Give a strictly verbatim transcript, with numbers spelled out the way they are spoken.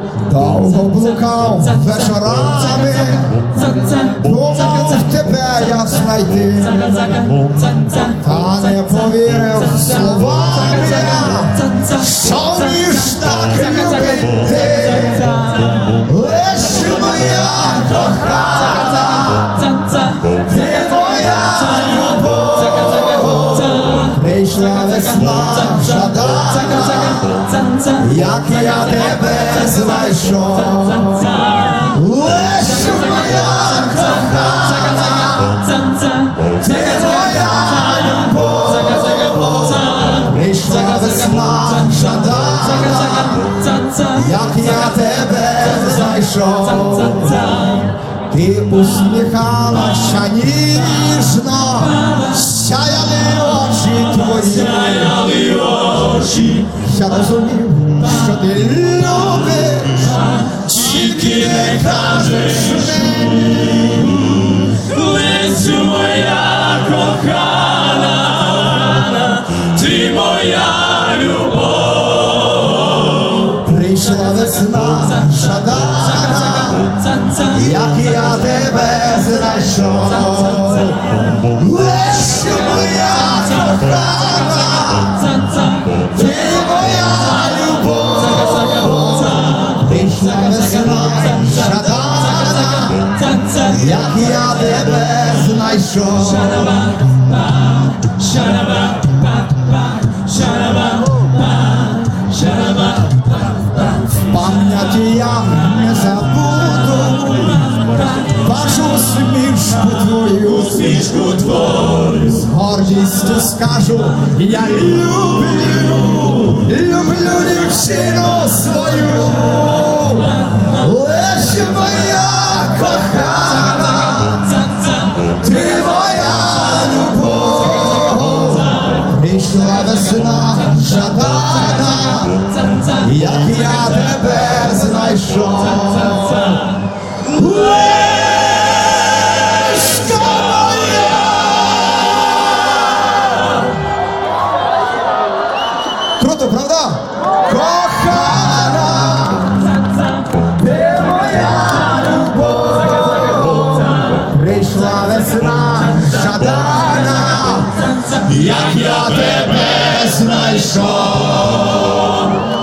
Довго блукав вечорами, думав тебе я знайти, та не повірив словами, що вмієш так любити. Лиш моя кохана, ти моя любов. Прийшла весна жадана, як я тебе знайшов. Лиш моя кохана, ти моя любов. Прийшла весна жадана, як я тебе знайшов. Ти усміхалася ніжно, сяяли очі твої. Я розумів, що ти любиш, тільки не кажеш мені. Лесю моя кохана, ти моя любов. Прийшла весна жадана, як я тебе знайшов. Лесю моя кохана, ти моя любов. Прийшла весна жадана, як я тебе знайшов. В пам'яті я не забуду вашу усмішку твою, Усмішку твою, з гордістю скажу, я люблю, люблю дівчину свою. Лиш моя кохана, ти моя любов. Прийшла весна жадана, як я тебе знайшов. Лишка моя. Круто, правда? Кохана, ти моя любов. Прийшла весна жадана, як я тебе знайшов.